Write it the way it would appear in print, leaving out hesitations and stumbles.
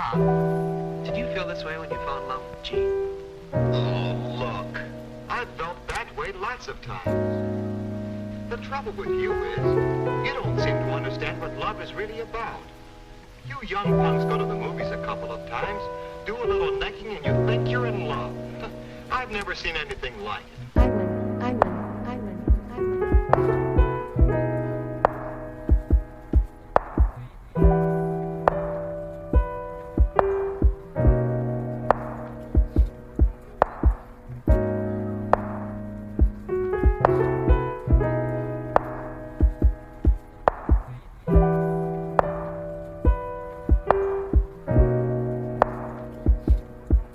Did you feel this way when you fell in love with Jean? Oh, look. I've felt that way lots of times. The trouble with you is, you don't seem to understand what love is really about. You young punks go to the movies a couple of times, do a little necking, and you think you're in love. I've never seen anything like it. I win.